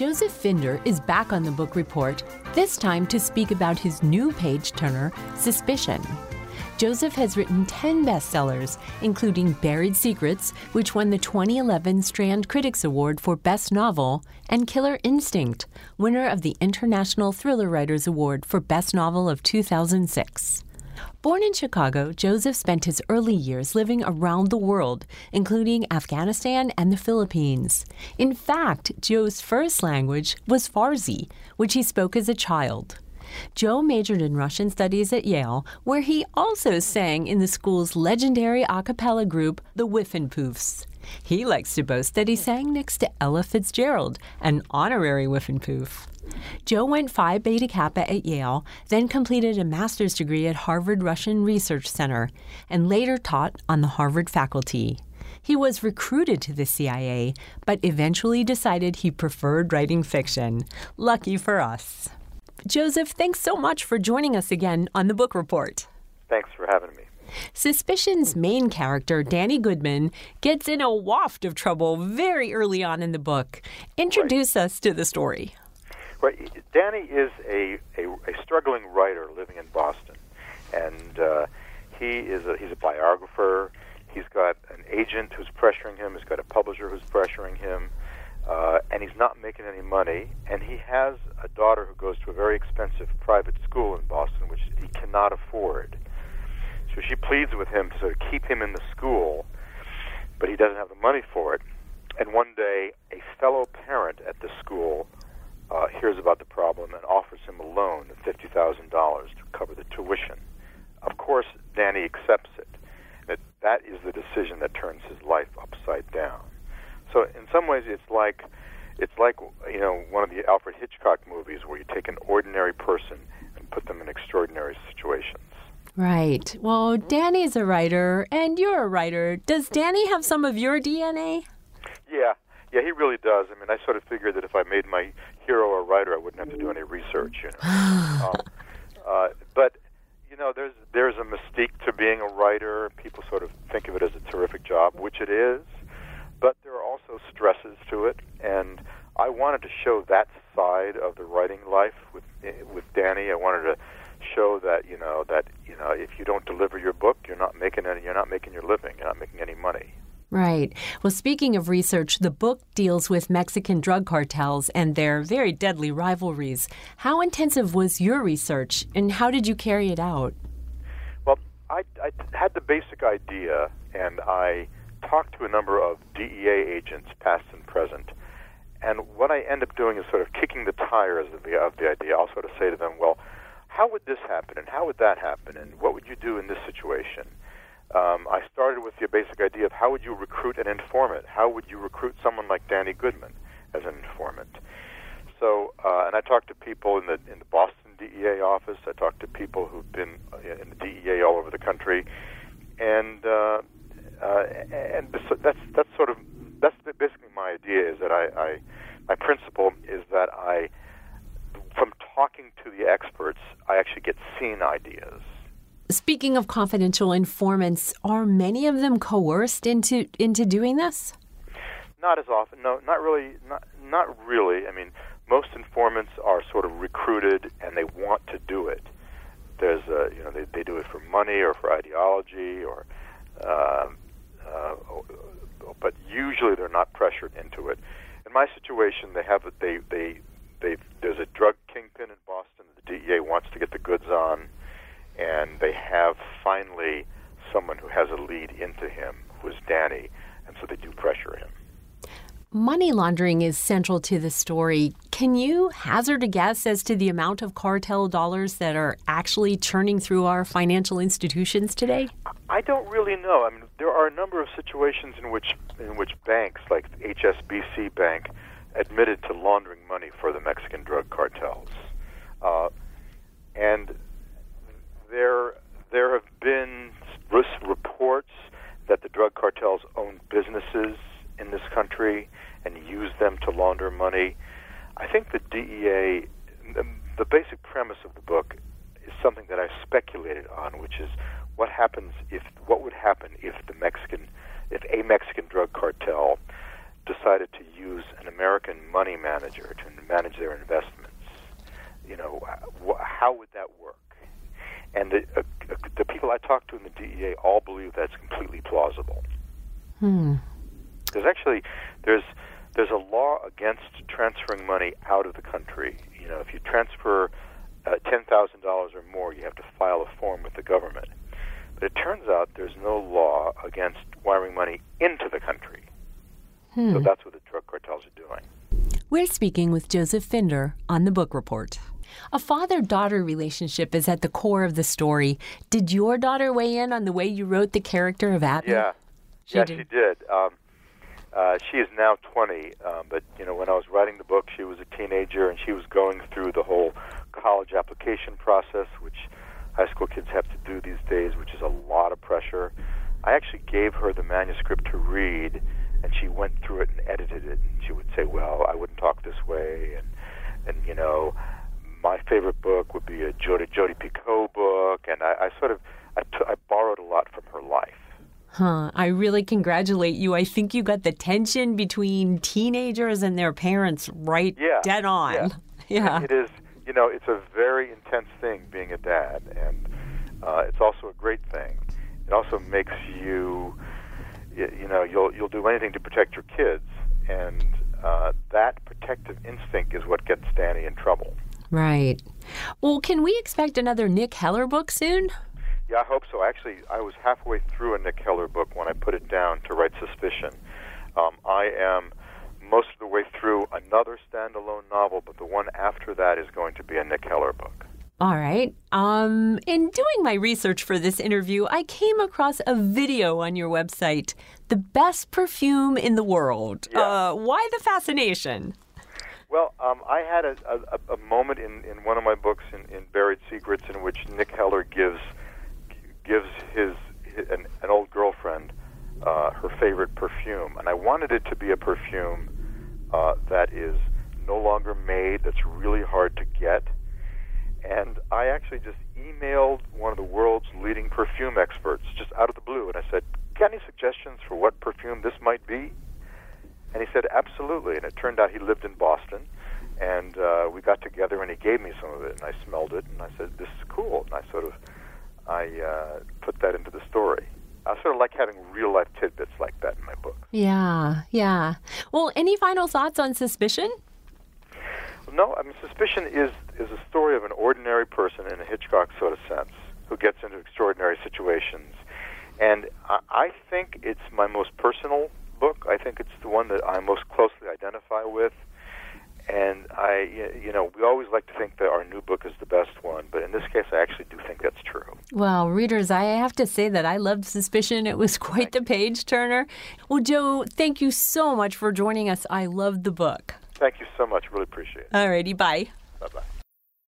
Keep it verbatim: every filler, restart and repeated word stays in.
Joseph Finder is back on the Book Report, this time to speak about his new page-turner, Suspicion. Joseph has written ten bestsellers, including Buried Secrets, which won the twenty eleven Strand Critics Award for Best Novel, and Killer Instinct, winner of the International Thriller Writers Award for Best Novel of two thousand six. Born in Chicago, Joseph spent his early years living around the world, including Afghanistan and the Philippines. In fact, Joe's first language was Farsi, which he spoke as a child. Joe majored in Russian studies at Yale, where he also sang in the school's legendary a cappella group, the Whiffenpoofs. He likes to boast that he sang next to Ella Fitzgerald, an honorary Whiffenpoof. Joe went Phi Beta Kappa at Yale, then completed a master's degree at Harvard Russian Research Center, and later taught on the Harvard faculty. He was recruited to the C I A, but eventually decided he preferred writing fiction. Lucky for us. Joseph, thanks so much for joining us again on the Book Report. Thanks for having me. Suspicion's main character, Danny Goodman, gets in a waft of trouble very early on in the book. Introduce right. us to the story. Right. Danny is a, a, a struggling writer living in Boston, and uh, he is a, he's a biographer. He's got an agent who's pressuring him. He's got a publisher who's pressuring him. Uh, and he's not making any money, and he has a daughter who goes to a very expensive private school in Boston, which he cannot afford. So she pleads with him to sort of keep him in the school, but he doesn't have the money for it. And one day, a fellow parent at the school uh, hears about the problem and offers him a loan of fifty thousand dollars to cover the tuition. Of course, Danny accepts it. That that is the decision that turns his life upside down. So in some ways, it's like it's like you know one of the Alfred Hitchcock movies where you take an ordinary person and put them in extraordinary situations. Right. Well, Danny's a writer, and you're a writer. Does Danny have some of your D N A? Yeah, yeah, he really does. I mean, I sort of figured that if I made my hero a writer, I wouldn't have to do any research. You know, um, uh, but you know, there's there's a mystique to being a writer. People sort of think of it as a terrific job, which it is. But there are also stresses to it, and I wanted to show that side of the writing life with with Danny. I wanted to show that you know that you know if you don't deliver your book, you're not making any, you're not making your living, you're not making any money. Right. Well, speaking of research, the book deals with Mexican drug cartels and their very deadly rivalries. How intensive was your research, and how did you carry it out? Well, I, I had the basic idea, and I talked to a number of D E A agents, past and present, and what I end up doing is sort of kicking the tires of the, of the idea. I'll sort of say to them, well, how would this happen, and how would that happen, and what would you do in this situation? Um, I started with the basic idea of how would you recruit an informant? How would you recruit someone like Danny Goodman as an informant? So, uh, and I talked to people in the in the Boston D E A office. I talked to people who've been in the D E A all over the country, and uh, Uh, and that's that's sort of that's basically my idea. Is that I, I my principle is that I, from talking to the experts, I actually get seen ideas. Speaking of confidential informants, are many of them coerced into into doing this? Not as often. No, not really. Not not really. I mean, most informants are sort of recruited, and they want to do it. There's a you know they they do it for money or for ideology or. Uh, Uh, but usually they're not pressured into it. In my situation, they have they they they there's a drug kingpin in Boston that the D E A wants to get the goods on, and they have finally someone who has a lead into him, who is Danny, and so they do pressure him. Money laundering is central to the story. Can you hazard a guess as to the amount of cartel dollars that are actually churning through our financial institutions today? I don't really know. I mean, there are a number of situations in which in which banks, like H S B C Bank, admitted to laundering money for the Mexican drug cartels, uh, and there there have been reports that the drug cartels own businesses in this country and use them to launder money. I think the D E A, the, the basic premise of the book is something that I speculated on, which is what happens if, what would happen if the Mexican, if a Mexican drug cartel decided to use an American money manager to manage their investments, you know, wh- how would that work? And the, uh, the people I talked to in the D E A all believe that's completely plausible. Hmm. There's actually there's there's a law against transferring money out of the country. You know, if you transfer uh, ten thousand dollars or more, you have to file a form with the government. But it turns out there's no law against wiring money into the country. Hmm. So that's what the drug cartels are doing. We're speaking with Joseph Finder on The Book Report. A father-daughter relationship is at the core of the story. Did your daughter weigh in on the way you wrote the character of Abby? Yeah, she yeah, did. she did. Um, uh, she is now twenty, um, but you know, when I was writing the book, she was a teenager, and she was going through the whole college application process, which high school kids have to do these days, which is a lot of pressure. I actually gave her the manuscript to read, and she went through it and edited it, and she would say, well, I wouldn't talk this way, and, and you know, my favorite book would be a Jodi, Jodi Picoult book, and I, I sort of, I, t- I borrowed a lot from her life. Huh. I really congratulate you. I think you got the tension between teenagers and their parents right yeah. dead on. Yeah. yeah. It is, you know, it's a very intense thing being a dad, and uh, it's also a great thing. It also makes you, you, you know, you'll you'll do anything to protect your kids, and uh, that protective instinct is what gets Danny in trouble. Right. Well, can we expect another Nick Heller book soon? Yeah, I hope so. Actually, I was halfway through a Nick Heller book when I put it down to write Suspicion. Um, I am most of the way through another standalone novel, but the one after that is going to be a Nick Heller book. All right. Um, in doing my research for this interview, I came across a video on your website, The Best Perfume in the World. Yeah. Uh, why the fascination? Well, um, I had a, a, a moment in, in one of my books, in, in Buried Secrets, in which Nick Heller gives gives his, his an, an old girlfriend uh, her favorite perfume, and I wanted it to be a perfume uh, that is no longer made, that's really hard to get. And I actually just emailed one of the world's leading perfume experts, just out of the blue, and I said, "Got any suggestions for what perfume this might be?" And he said, absolutely. And it turned out he lived in Boston. And uh, we got together, and he gave me some of it. And I smelled it, and I said, this is cool. And I sort of, I uh, put that into the story. I sort of like having real-life tidbits like that in my book. Yeah, yeah. Well, any final thoughts on Suspicion? No, I mean, Suspicion is, is a story of an ordinary person in a Hitchcock sort of sense who gets into extraordinary situations. And I, I think it's my most personal book. I think it's the one that I most closely identify with. And I, you know, we always like to think that our new book is the best one, but in this case, I actually do think that's true. Well, readers, I have to say that I loved Suspicion. It was quite the page turner. Well, Joe, thank you so much for joining us. I loved the book. Thank you so much. Really appreciate it. All righty, bye. Bye-bye.